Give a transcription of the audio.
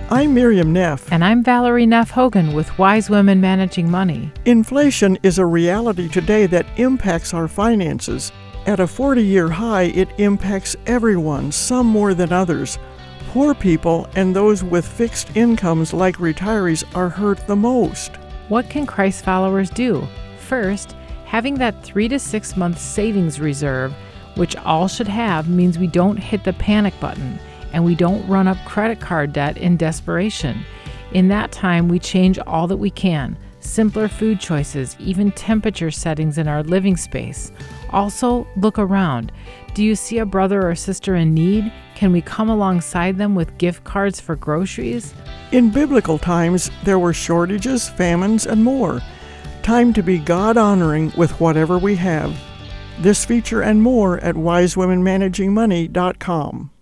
I'm Miriam Neff. And I'm Valerie Neff Hogan with Wise Women Managing Money. Inflation is a reality today that impacts our finances. At a 40-year high, it impacts everyone, some more than others. Poor people and those with fixed incomes like retirees are hurt the most. What can Christ followers do? First, having that 3 to 6 month savings reserve, which all should have, means we don't hit the panic button and we don't run up credit card debt in desperation. In that time, we change all that we can. Simpler food choices, even temperature settings in our living space. Also, look around. Do you see a brother or sister in need? Can we come alongside them with gift cards for groceries? In biblical times, there were shortages, famines, and more. Time to be God-honoring with whatever we have. This feature and more at wisewomenmanagingmoney.com.